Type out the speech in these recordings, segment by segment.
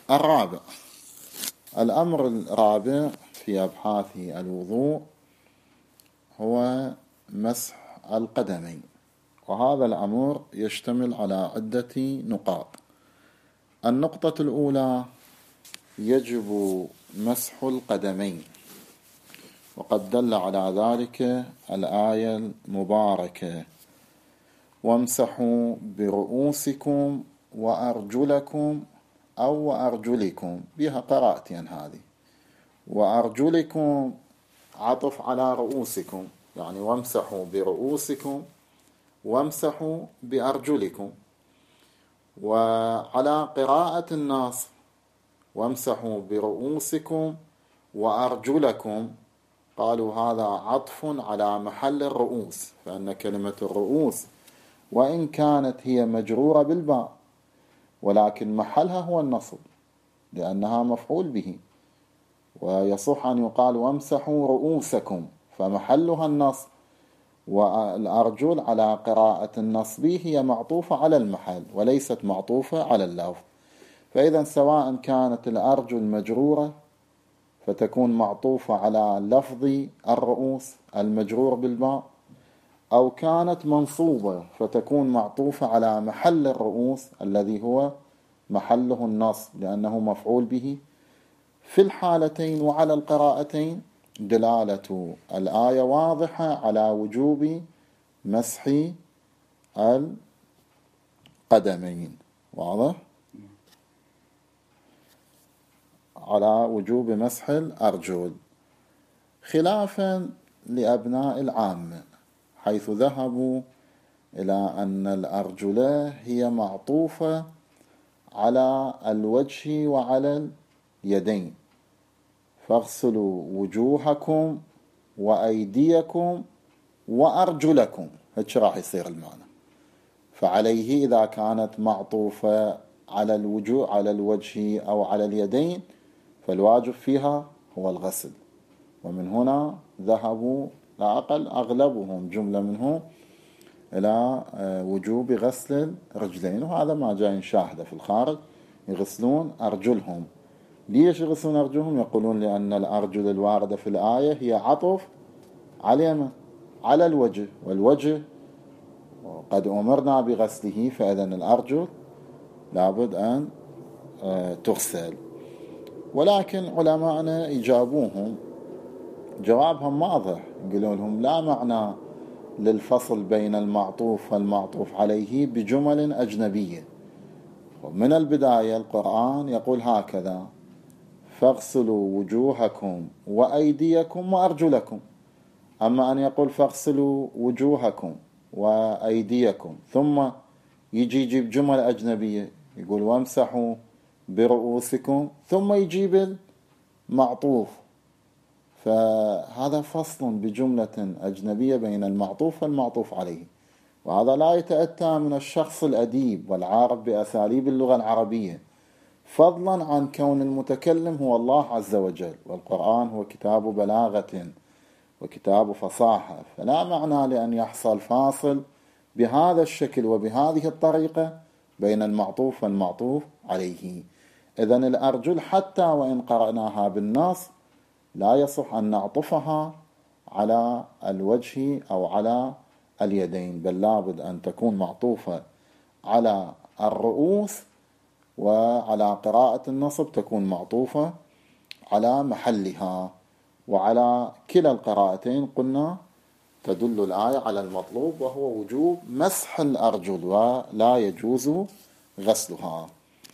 الرابع، الأمر الرابع في أبحاث الوضوء هو مسح القدمين، وهذا الأمر يشتمل على عدة نقاط. النقطة الأولى: يجب مسح القدمين، وقد دل على ذلك الآية المباركة: وامسحوا برؤوسكم وأرجلكم أو وأرجلكم، بها قراءتين هذه. وأرجلكم عطف على رؤوسكم، يعني وامسحوا برؤوسكم وامسحوا بأرجلكم. وعلى قراءة النص وامسحوا برؤوسكم وأرجلكم، قالوا هذا عطف على محل الرؤوس، فإن كلمة الرؤوس وإن كانت هي مجرورة بالباء ولكن محلها هو النصب لأنها مفعول به، ويصح أن يقال وامسحوا رؤوسكم فمحلها النصب. والأرجل على قراءة النصب هي معطوفة على المحل وليست معطوفة على اللفظ، فإذا سواء كانت الأرجل مجرورة فتكون معطوفة على لفظ الرؤوس المجرور بالباء، أو كانت منصوبة فتكون معطوفة على محل الرؤوس الذي هو محله النصب لأنه مفعول به. في الحالتين وعلى القراءتين دلالة الآية واضحة على وجوب مسح القدمين، واضح؟ على وجوب مسح الأرجل، خلافا لأبناء العامة حيث ذهبوا إلى أن الأرجل هي معطوفة على الوجه وعلى اليدين، فاغسلوا وجوهكم وأيديكم وأرجلكم، هيك راح يصير المعنى. فعليه إذا كانت معطوفة على الوجوه على الوجه أو على اليدين فالواجب فيها هو الغسل، ومن هنا ذهبوا لا أقل أغلبهم جملة منهم إلى وجوب غسل الرجلين، وهذا ما جاء نشاهده في الخارج يغسلون أرجلهم. ليش يغسلون أرجلهم؟ يقولون لأن الأرجل الواردة في الآية هي عطف على الوجه، والوجه قد أمرنا بغسله، فإذا الأرجل لابد أن تغسل. ولكن علماءنا يجابوهم جوابهم واضح، يقولون لهم لا معنى للفصل بين المعطوف والمعطوف عليه بجمل أجنبية. ومن البداية القرآن يقول هكذا: فاغسلوا وجوهكم وأيديكم وأرجلكم. أما أن يقول فاغسلوا وجوهكم وأيديكم ثم يجيب جمل أجنبية يقول وامسحوا برؤوسكم ثم يجيب المعطوف، فهذا فصل بجملة أجنبية بين المعطوف والمعطوف عليه، وهذا لا يتأتى من الشخص الأديب والعارف بأساليب اللغة العربية، فضلا عن كون المتكلم هو الله عز وجل، والقرآن هو كتاب بلاغة وكتاب فصاحة، فلا معنى لأن يحصل فاصل بهذا الشكل وبهذه الطريقة بين المعطوف والمعطوف عليه. إذن الأرجل حتى وإن قرأناها بالنص لا يصح أن نعطفها على الوجه أو على اليدين، بل لابد أن تكون معطوفة على الرؤوس، وعلى قراءة النصب تكون معطوفة على محلها. وعلى كلا القراءتين قلنا تدل الآية على المطلوب وهو وجوب مسح الأرجل ولا يجوز غسلها.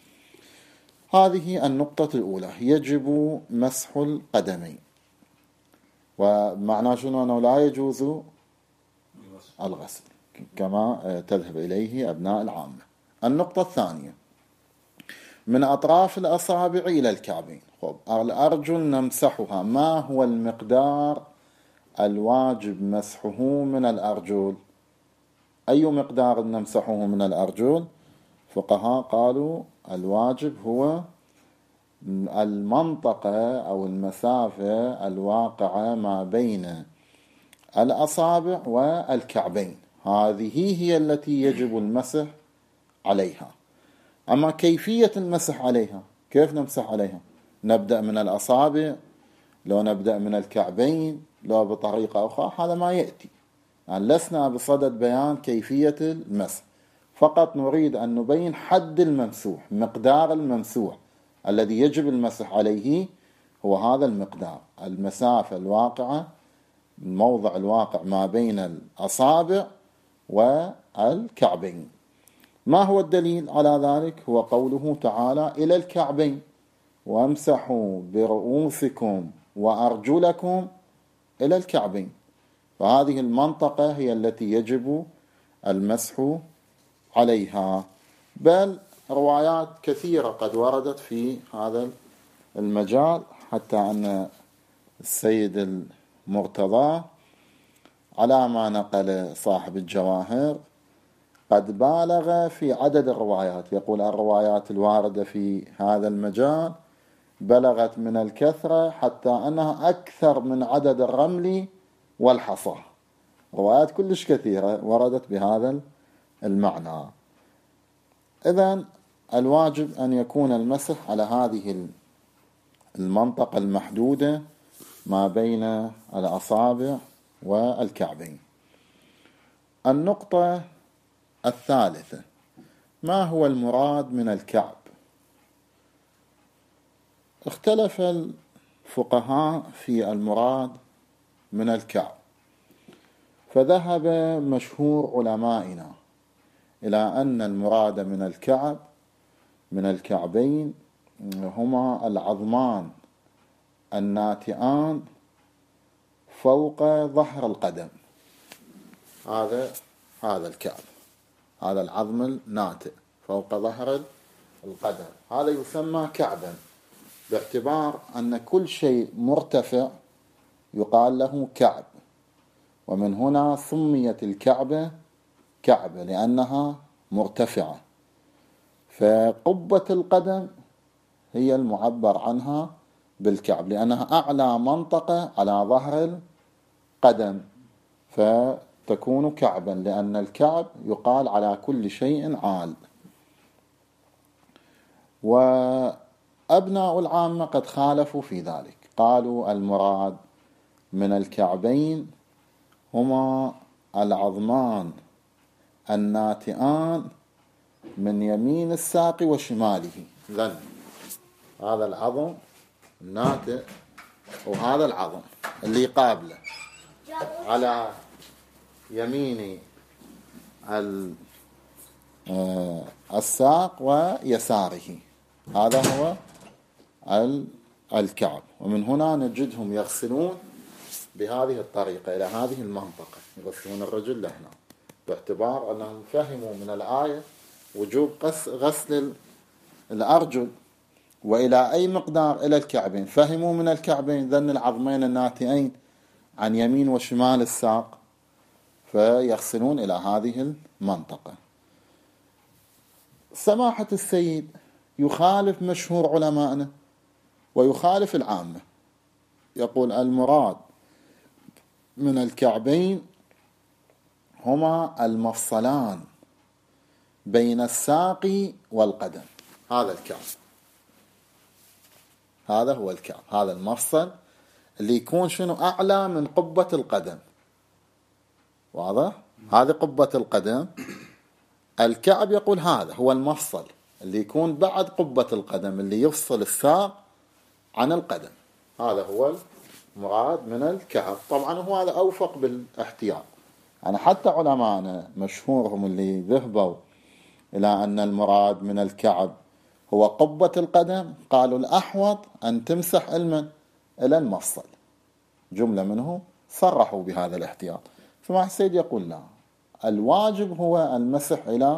هذه النقطة الأولى، يجب مسح القدمين، ومعنى شنو أنه لا يجوز الغسل كما تذهب إليه أبناء العامة. النقطة الثانية، من أطراف الأصابع إلى الكعبين. الأرجل نمسحها، ما هو المقدار الواجب مسحه من الأرجل؟ أي مقدار نمسحه من الأرجل؟ فقهاء قالوا الواجب هو المنطقة أو المسافة الواقعة ما بين الأصابع والكعبين، هذه هي التي يجب المسح عليها. أما كيفية المسح عليها كيف نمسح عليها؟ نبدأ من الأصابع، لو نبدأ من الكعبين، لو بطريقة أخرى، هذا ما يأتي. يعني لسنا بصدد بيان كيفية المسح، فقط نريد أن نبين حد الممسوح، مقدار الممسوح الذي يجب المسح عليه هو هذا المقدار، المسافة الواقعة، الموضع الواقع ما بين الأصابع والكعبين. ما هو الدليل على ذلك؟ هو قوله تعالى إلى الكعبين وامسحوا برؤوسكم وأرجلكم إلى الكعبين. فهذه المنطقة هي التي يجب المسح عليها. بل روايات كثيرة قد وردت في هذا المجال، حتى أن السيد المرتضى على ما نقل صاحب الجواهر قد بالغ في عدد الروايات، يقول الروايات الواردة في هذا المجال بلغت من الكثرة حتى أنها أكثر من عدد الرمل والحصى. روايات كلش كثيرة وردت بهذا المعنى. إذن الواجب أن يكون المسح على هذه المنطقة المحدودة ما بين الأصابع والكعبين. النقطة الثالثة: ما هو المراد من الكعب؟ اختلف الفقهاء في المراد من الكعب، فذهب مشهور علمائنا إلى أن المراد من الكعب من الكعبين هما العظمان الناتئان فوق ظهر القدم. هذا الكعب، هذا العظم الناتئ فوق ظهر القدم، هذا يسمى كعبا، باعتبار أن كل شيء مرتفع يقال له كعب، ومن هنا سميت الكعبة كعبة لأنها مرتفعة. فقبة القدم هي المعبر عنها بالكعب لأنها أعلى منطقة على ظهر القدم، فتكون كعبا، لأن الكعب يقال على كل شيء عال. وأبناء العامة قد خالفوا في ذلك، قالوا المراد من الكعبين هما العظمان الناتئان من يمين الساق وشماله. ذن هذا العظم الناتئ وهذا العظم اللي قابله على يمين الساق ويساره، هذا هو الكعب. ومن هنا نجدهم يغسلون بهذه الطريقة إلى هذه المنطقة، يغسلون الرجل لهنا، باعتبار أنهم فهموا من الآية وجوب غسل الأرجل. وإلى أي مقدار؟ إلى الكعبين. فهموا من الكعبين ذن العظمين الناتئين عن يمين وشمال الساق، فيغسلون إلى هذه المنطقة. سماحة السيد يخالف مشهور علمائنا ويخالف العامة، يقول المراد من الكعبين هما المفصلان بين الساق والقدم. هذا الكعب، هذا هو الكعب، هذا المفصل اللي يكون شنو أعلى من قبة القدم. واضح؟ هذه قبة القدم. الكعب يقول هذا هو المفصل اللي يكون بعد قبة القدم، اللي يفصل الساق عن القدم. هذا هو المراد من الكعب. طبعا هو هذا أوفق بالاحتياط. يعني حتى علماءنا مشهورهم اللي ذهبوا إلى أن المراد من الكعب هو قبة القدم، قالوا الأحوط أن تمسح إلى المفصل. جملة منهم صرحوا بهذا الاحتياط. سماحة السيد يقول لا، الواجب هو المسح إلى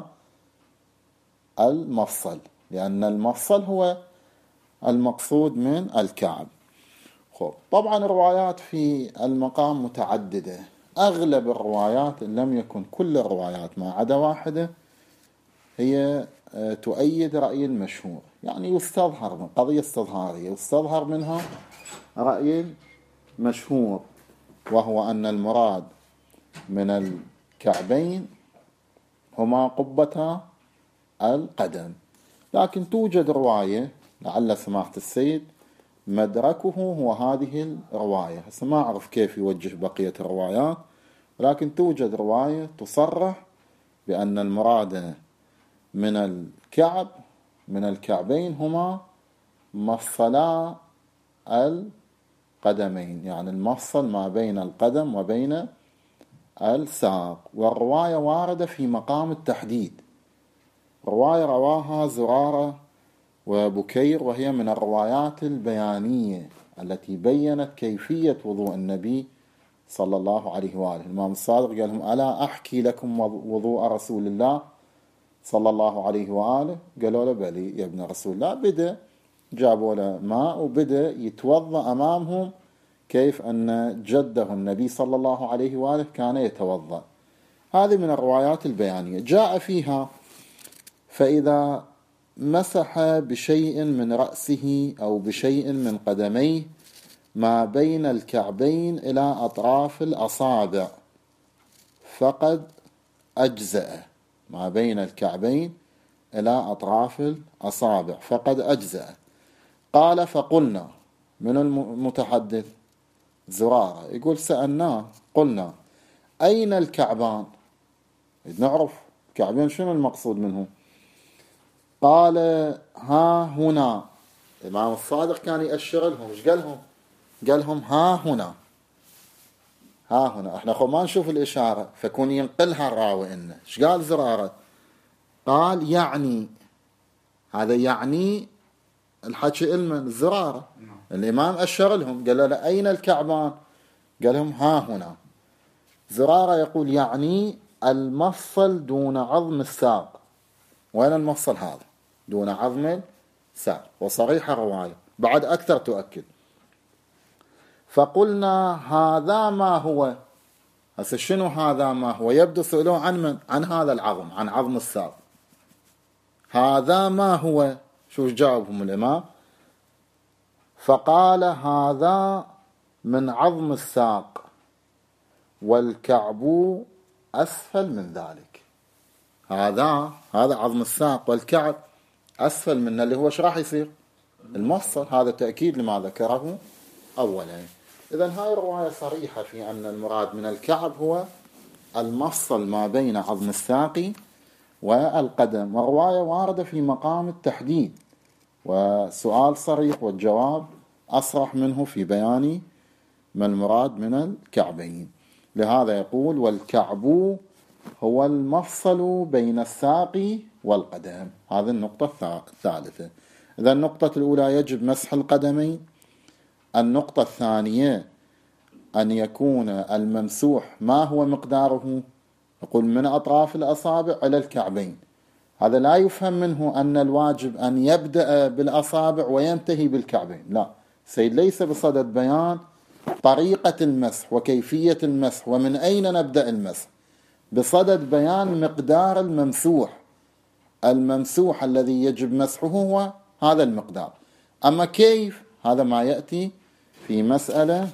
المفصل، لأن المفصل هو المقصود من الكعب. طبعا الروايات في المقام متعددة، أغلب الروايات إن لم يكن كل الروايات ما عدا واحدة هي تؤيد رأي المشهور، يعني يستظهر من قضية استظهارية، يستظهر منها رأي المشهور، وهو أن المراد من الكعبين هما قبة القدم. لكن توجد رواية لعل سماحة السيد مدركه هو هذه الرواية. هسه ما أعرف كيف يوجه بقية الروايات، ولكن توجد رواية تصرح بأن المراد من الكعب من الكعبين هما مفصلا القدمين، يعني المفصل ما بين القدم وبين الساق. والرواية واردة في مقام التحديد، رواية رواها زرارة وبكير، وهي من الروايات البيانية التي بيّنت كيفية وضوء النبي صلى الله عليه وآله. الإمام الصادق قال لهم: ألا أحكي لكم وضوء رسول الله صلى الله عليه وآله؟ قالوا له: بلي يا ابن رسول الله. بدأ جابوا له ماء وبدأ يتوضأ أمامهم كيف أن جده النبي صلى الله عليه وآله كان يتوضأ. هذه من الروايات البيانية جاء فيها: فإذا مسح بشيء من رأسه أو بشيء من قدميه ما بين الكعبين إلى أطراف الأصابع فقد أجزأ. ما بين الكعبين إلى أطراف الأصابع فقد أجزأ. قال: فقلنا، من المتحدث؟ زرارة. يقول: سألناه قلنا: أين الكعبان؟ نعرف الكعبين شنو المقصود منه؟ قال: ها هنا. الإمام الصادق كان يأشر لهم. ايش قال لهم؟ قال لهم: ها هنا. ها هنا. احنا ما نشوف الإشارة، فكون ينقلها الراوي إنه. ايش قال زرارة؟ قال: يعني. هذا يعني الحكي علما زرارة. الإمام أشر لهم، قال له: أين الكعبان؟ قال لهم: ها هنا. زرارة يقول: يعني المفصل دون عظم الساق. وين المفصل هذا؟ دون عظم الساق. وصريح الرواية بعد أكثر تؤكد. فقلنا: هذا ما هو. هسه شنو هذا ما هو؟ يبدو سألوه عن من؟ عن هذا العظم، عن عظم الساق. هذا ما هو؟ شو جاوبهم الإمام؟ فقال: هذا من عظم الساق، والكعب أسفل من ذلك. هذا عظم الساق، والكعب أسفل منه، اللي هو ايش راح يصير؟ المفصل. هذا تأكيد لما ذكره أولا. إذن هاي الرواية صريحة في أن المراد من الكعب هو المفصل ما بين عظم الساق والقدم، والرواية واردة في مقام التحديد، وسؤال صريح والجواب أصرح منه في بيان ما المراد من الكعبين. لهذا يقول: والكعب هو المفصل بين الساق والقدم. هذه النقطة الثالثة. إذا النقطة الأولى يجب مسح القدمين. النقطة الثانية أن يكون الممسوح ما هو مقداره؟ يقول: من أطراف الأصابع إلى الكعبين. هذا لا يفهم منه أن الواجب أن يبدأ بالأصابع وينتهي بالكعبين، لا. سيد ليس بصدد بيان طريقة المسح وكيفية المسح ومن أين نبدأ المسح، بصدد بيان مقدار الممسوح الذي يجب مسحه هو هذا المقدار. أما كيف، هذا ما يأتي في مسألة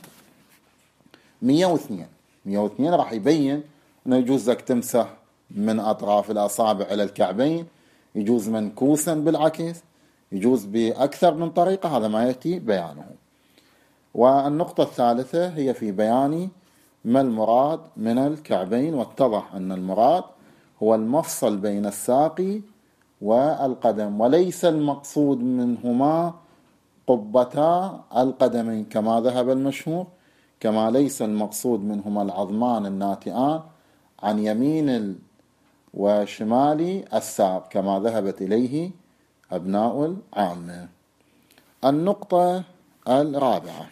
102 راح يبين أنه يجوز لك تمسح من أطراف الأصابع إلى الكعبين، يجوز منكوسا بالعكس، يجوز بأكثر من طريقة. هذا ما يأتي بيانه. والنقطة الثالثة هي في بيان ما المراد من الكعبين، واتضح أن المراد هو المفصل بين الساق والقدم، وليس المقصود منهما قبتا القدمين كما ذهب المشهور، كما ليس المقصود منهما العظمان الناتئان عن يمين وشمال الساق كما ذهبت إليه أبناء العامة. النقطة الرابعة.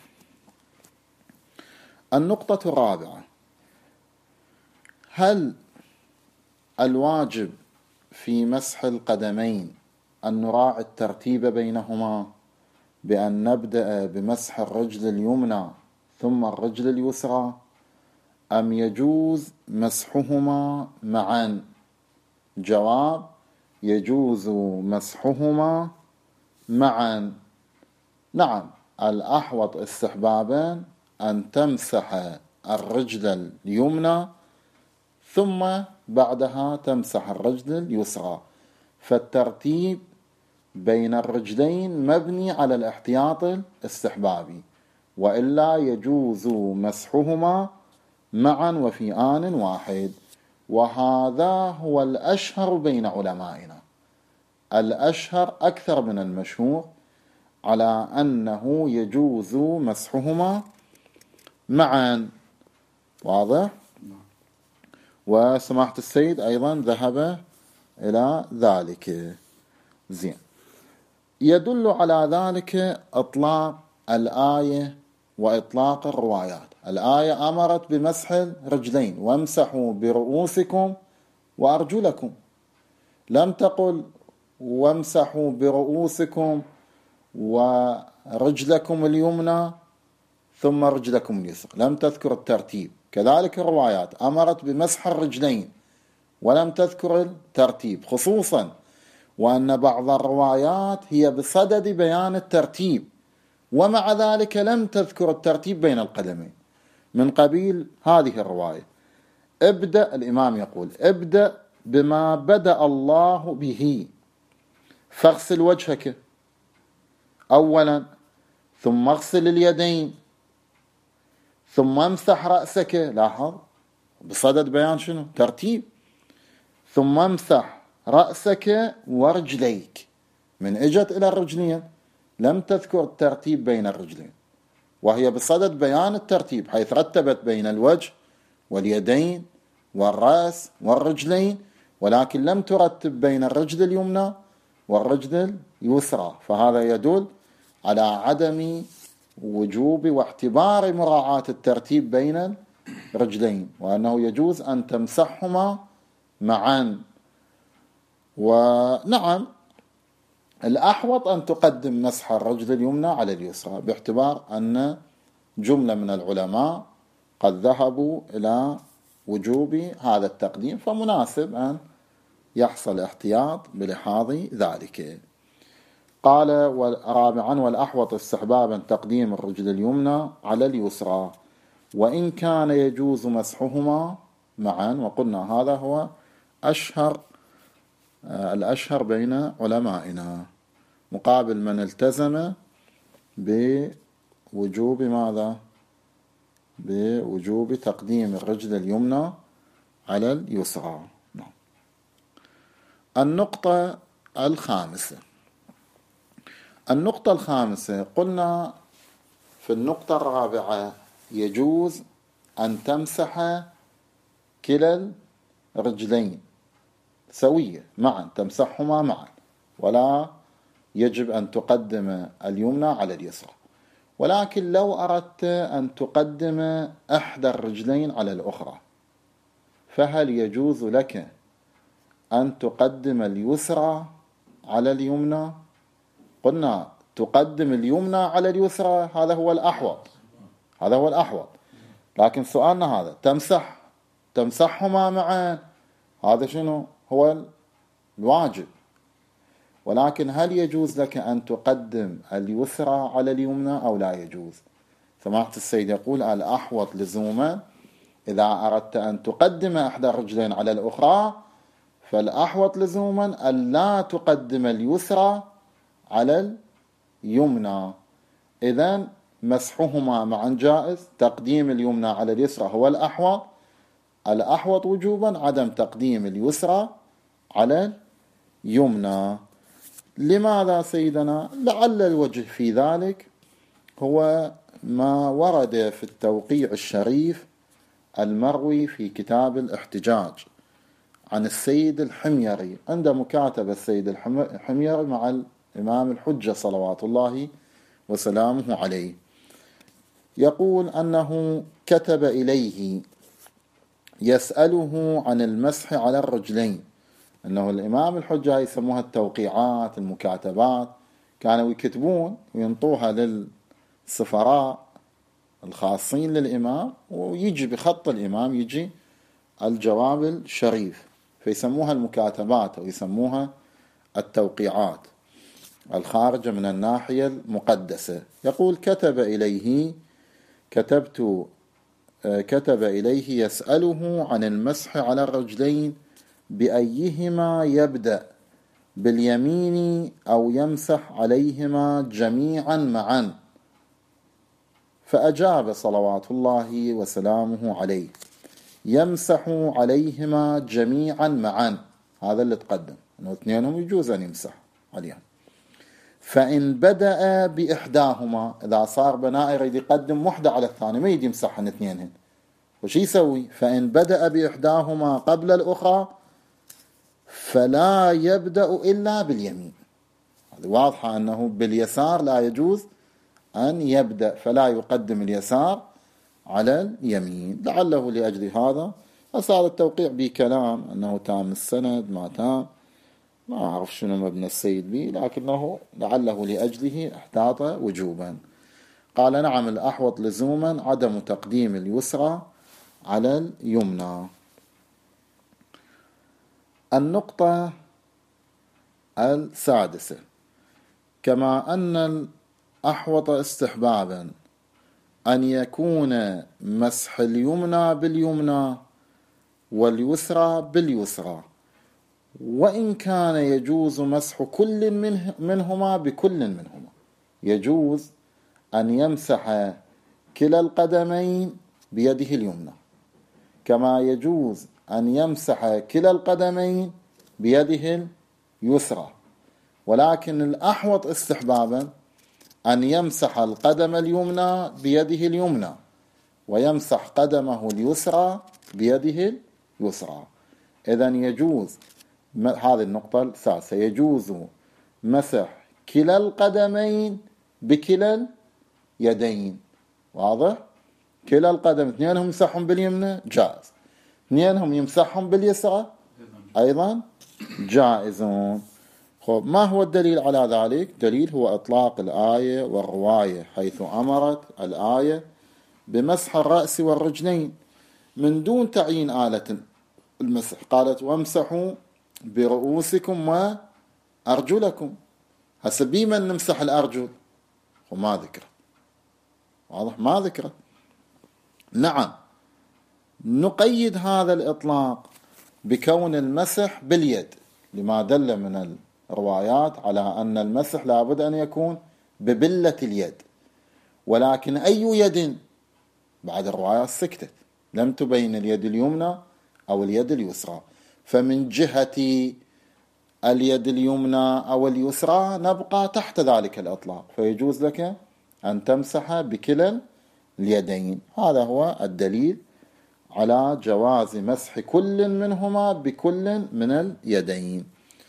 هل الواجب في مسح القدمين أن نراعي الترتيب بينهما، بأن نبدأ بمسح الرجل اليمنى ثم الرجل اليسرى، أم يجوز مسحهما معا؟ جواب: يجوز مسحهما معا. نعم، الأحوط استحبابا أن تمسح الرجل اليمنى ثم بعدها تمسح الرجل اليسرى، فالترتيب بين الرجلين مبني على الاحتياط الاستحبابي، وإلا يجوز مسحهما معا وفي آن واحد. وهذا هو الأشهر بين علمائنا، الأشهر أكثر من المشهور، على أنه يجوز مسحهما معا. واضح؟ وسماحة السيد أيضا ذهب إلى ذلك. زين. يدل على ذلك إطلاق الآية وإطلاق الروايات. الآية أمرت بمسح الرجلين وامسحوا برؤوسكم وأرجلكم، لم تقل وامسحوا برؤوسكم ورجلكم اليمنى ثم رجلكم اليسرى، لم تذكر الترتيب. كذلك الروايات أمرت بمسح الرجلين ولم تذكر الترتيب، خصوصا وأن بعض الروايات هي بصدد بيان الترتيب، ومع ذلك لم تذكر الترتيب بين القدمين. من قبيل هذه الرواية: ابدأ، الإمام يقول ابدأ بما بدأ الله به، فاغسل وجهك أولا، ثم اغسل اليدين، ثم امسح رأسك. لاحظ بصدد بيان شنو؟ ترتيب. ثم امسح رأسك ورجليك. من اجت إلى الرجلين لم تذكر الترتيب بين الرجلين، وهي بصدد بيان الترتيب، حيث رتبت بين الوجه واليدين والرأس والرجلين، ولكن لم ترتب بين الرجل اليمنى والرجل اليسرى. فهذا يدل على عدم وجوب واعتبار مراعاة الترتيب بين الرجلين، وأنه يجوز أن تمسحهما معا. ونعم، الأحوط أن تقدم مسح الرجل اليمنى على اليسرى، باعتبار أن جملة من العلماء قد ذهبوا إلى وجوب هذا التقديم، فمناسب أن يحصل احتياط بلحاظ ذلك. قال رابعا: والأحوط استحبابا تقديم الرجل اليمنى على اليسرى، وإن كان يجوز مسحهما معا. وقلنا هذا هو الأشهر بين علمائنا، مقابل من التزم بوجوب ماذا؟ بوجوب تقديم الرجل اليمنى على اليسرى. النقطة الخامسة قلنا في النقطة الرابعة يجوز أن تمسح كلا الرجلين سوية معا، تمسحهما معا، ولا يجب أن تقدم اليمنى على اليسرى. ولكن لو أردت أن تقدم إحدى الرجلين على الأخرى، فهل يجوز لك أن تقدم اليسرى على اليمنى؟ قلنا تقدم اليمنى على اليسرى، هذا هو الأحوط. لكن سؤالنا هذا تمسحهما معا، هذا شنو هو الواجب. ولكن هل يجوز لك أن تقدم اليسرى على اليمنى أو لا يجوز؟ سماحة السيد يقول الأحوط لزوما إذا أردت أن تقدم إحدى الرجلين على الأخرى، فالأحوط لزوما أن لا تقدم اليسرى على اليمنى. إذن مسحهما معا جائز، تقديم اليمنى على اليسرى هو الأحوط وجوبا عدم تقديم اليسرى على اليمنى. لماذا سيدنا؟ لعل الوجه في ذلك هو ما ورد في التوقيع الشريف المروي في كتاب الاحتجاج عن السيد الحميري، عند مكاتبة السيد الحميري مع الإمام الحجة صلوات الله وسلامه عليه، يقول أنه كتب إليه يسأله عن المسح على الرجلين. أنه الإمام الحجة يسموها التوقيعات، المكاتبات، كانوا يكتبون وينطوها للسفراء الخاصين للإمام، ويجي بخط الإمام يجي الجواب الشريف، فيسموها المكاتبات أو يسموها التوقيعات الخارجة من الناحية المقدسة. يقول كتب إليه يسأله عن المسح على الرجلين بأيهما يبدأ، باليمين أو يمسح عليهما جميعا معا. فأجاب صلوات الله وسلامه عليه: يمسح عليهما جميعا معا. هذا اللي تقدم أنه اثنينهم يجوز أن يمسح عليهم. فإن بدأ بإحداهما، إذا صار بناء يريد يقدم وحدة على الثانية ما يدي يمسحن اثنينهن، وش يسوي؟ فإن بدأ بإحداهما قبل الأخرى فلا يبدأ إلا باليمين. هذه واضحة أنه باليسار لا يجوز أن يبدأ، فلا يقدم اليسار على اليمين. لعله لأجل هذا أصار التوقيع بكلام أنه تام السند ما تام، ما أعرف شنو مبنى السيد به، لكنه لعله لأجله احتاط وجوبا. قال: نعم، الأحوط لزوما عدم تقديم اليسرى على اليمنى. النقطة السادسة: كما أن الأحوط استحبابا أن يكون مسح اليمنى باليمنى واليسرى باليسرى، وإن كان يجوز مسح كل منهما بكل منهما. يجوز أن يمسح كلا القدمين بيده اليمنى، كما يجوز أن يمسح كلا القدمين بيده اليسرى، ولكن الأحوط استحبابا أن يمسح القدم اليمنى بيده اليمنى ويمسح قدمه اليسرى بيده اليسرى. إذن يجوز، هذه النقطة الثالثة، يجوز مسح كلا القدمين بكلا اليدين. واضح؟ كلا القدم اثنينهم يمسحهم باليمنى جائز، اثنينهم يمسحهم باليسرى أيضا جائزون. خب، ما هو الدليل على ذلك؟ دليل هو إطلاق الآية والرواية، حيث أمرت الآية بمسح الرأس والرجلين من دون تعيين آلة المسح. قالت: وامسحوا برؤوسكم وأرجلكم. هسه بمن نمسح الأرجل؟ وما ذكر. واضح؟ ما ذكر. نعم، نقيد هذا الإطلاق بكون المسح باليد، لما دل من الروايات على أن المسح لابد أن يكون ببلة اليد. ولكن أي يد؟ بعد الروايات سكتت، لم تبين اليد اليمنى أو اليد اليسرى. فمن جهة اليد اليمنى أو اليسرى نبقى تحت ذلك الإطلاق، فيجوز لك أن تمسح بكلا اليدين. هذا هو الدليل على جواز مسح كل منهما بكل من اليدين.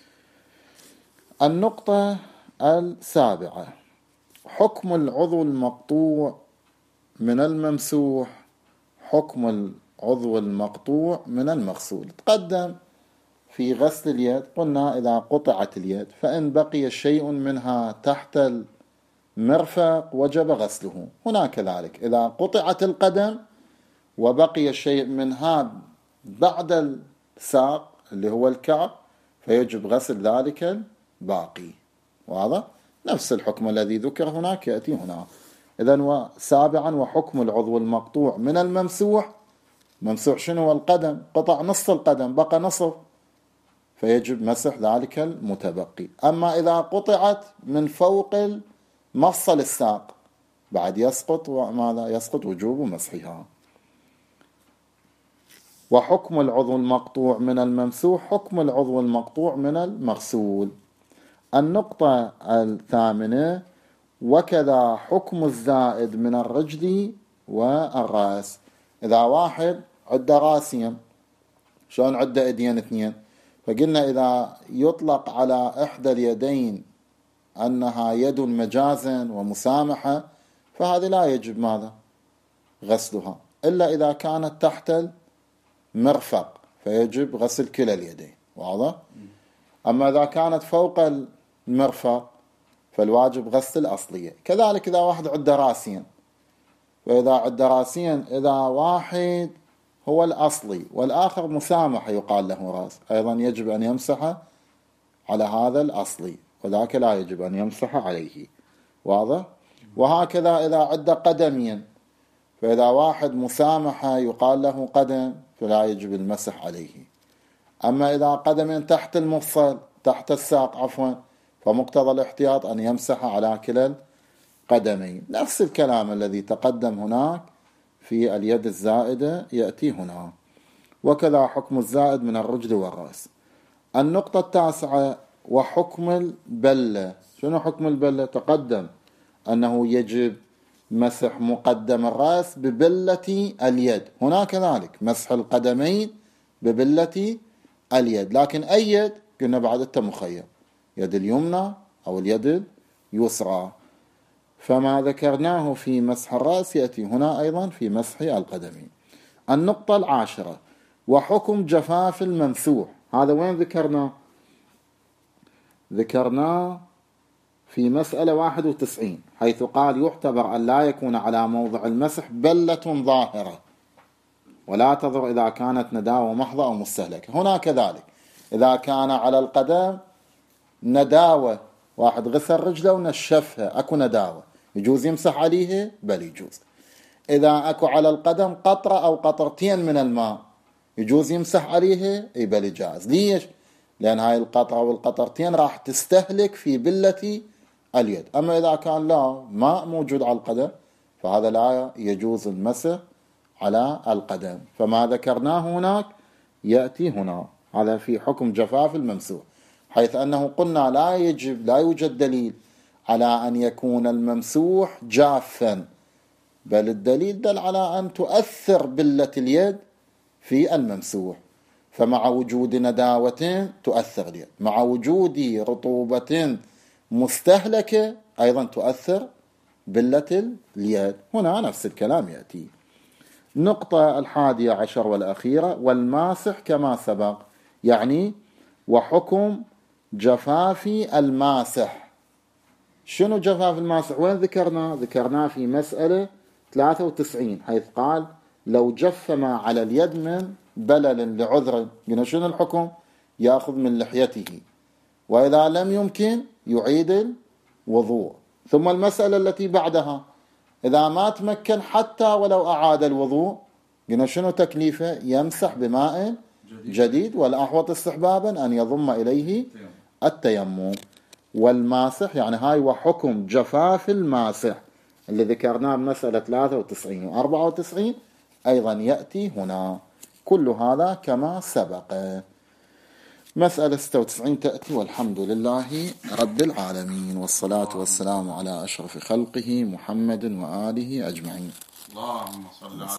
النقطة السابعة: حكم العضو المقطوع من الممسوح، حكم العضو المقطوع من المغسول. تقدم في غسل اليد قلنا إذا قطعت اليد فإن بقي شيء منها تحت المرفق وجب غسله. هنا كذلك إذا قطعت القدم وبقي شيء منها بعد الساق اللي هو الكعب فيجب غسل ذلك الباقي. واضح؟ نفس الحكم الذي ذكر هناك يأتي هنا. إذن سابعا: وحكم العضو المقطوع من الممسوح. ممسوح شنو هو؟ القدم، قطع نصف القدم بقى نصف، فيجب مسح ذلك المتبقي. أما إذا قطعت من فوق مفصل الساق بعد يسقط، وماذا يسقط؟ وجوب مسحها. وحكم العضو المقطوع من الممسوح حكم العضو المقطوع من المغسول. النقطة الثامنة: وكذا حكم الزائد من الرجل والرأس. إذا واحد عدة راسين، شلون عدة ايدين اثنين؟ فقلنا إذا يطلق على إحدى اليدين أنها يد مجازا ومسامحة فهذه لا يجب ماذا؟ غسلها، إلا إذا كانت تحت المرفق فيجب غسل كلا اليدين. واضح؟ أما إذا كانت فوق المرفق فالواجب غسل الأصلية. كذلك إذا واحد عدة راسين، وإذا عدة راسين إذا واحد هو الأصلي والآخر مسامحة يقال له راس، أيضا يجب أن يمسح على هذا الأصلي وذاك لا يجب أن يمسح عليه. واضح؟ وهكذا إذا عدة قدمين، فإذا واحد مسامحة يقال له قدم فلا يجب المسح عليه. أما إذا قدمين تحت المفصل تحت الساق عفوا، فمقتضى الاحتياط أن يمسح على كلا القدمين. نفس الكلام الذي تقدم هناك في اليد الزائدة يأتي هنا، وكذا حكم الزائد من الرجل والرأس. النقطة التاسعة وحكم البلة. شنو حكم البلة؟ تقدم أنه يجب مسح مقدم الرأس ببلة اليد، هنا كذلك مسح القدمين ببلة اليد، لكن أي يد؟ قلنا بعد أنت مخير، يد اليمنى أو اليد اليسرى. فما ذكرناه في مسح الرأس يأتي هنا أيضا في مسح القدمين. النقطة العاشرة وحكم جفاف الممسوح. هذا وين ذكرناه؟ ذكرناه في مسألة 91، حيث قال يعتبر أن لا يكون على موضع المسح بلة ظاهرة، ولا تضر إذا كانت نداوة محضة أو مستهلكة. هنا كذلك إذا كان على القدم نداوة، واحد غسل رجله ونشفها، أكو نداوة، يجوز يمسح عليه؟ بل يجوز. إذا أكو على القدم قطرة أو قطرتين من الماء، يجوز يمسح عليه؟ بل جاز. ليش؟ لأن هاي القطرة والقطرتين راح تستهلك في بلة اليد. أما إذا كان لا ماء موجود على القدم فهذا لا يجوز المسح على القدم. فما ذكرناه هناك يأتي هنا، هذا في حكم جفاف الممسوح، حيث أنه قلنا لا يوجد دليل على أن يكون الممسوح جافا، بل الدليل دل على أن تؤثر بلة اليد في الممسوح. فمع وجود نداوة تؤثر اليد، مع وجود رطوبة مستهلكة أيضا تؤثر بلة اليد. هنا نفس الكلام يأتي. نقطة 11 والأخيرة والماسح كما سبق، يعني وحكم جفاف الماسح. شنو جفاف الماسح؟ وين ذكرناه في مسألة 93، حيث قال لو جف ما على اليد من بلل لعذر، قلنا شنو الحكم؟ يأخذ من لحيته، وإذا لم يمكن يعيد الوضوء. ثم المسألة التي بعدها إذا ما تمكن حتى ولو أعاد الوضوء، قلنا شنو تكليفه؟ يمسح بماء جديد، والأحوط استحبابا أن يضم إليه التيمم. والماسح يعني هاي وحكم جفاف الماسح اللي ذكرناه بمسألة 93 و 94 أيضا يأتي هنا. كل هذا كما سبق. مسألة 96 تأتي، والحمد لله رب العالمين، والصلاة والسلام على أشرف خلقه محمد وآله أجمعين. اللهم صل على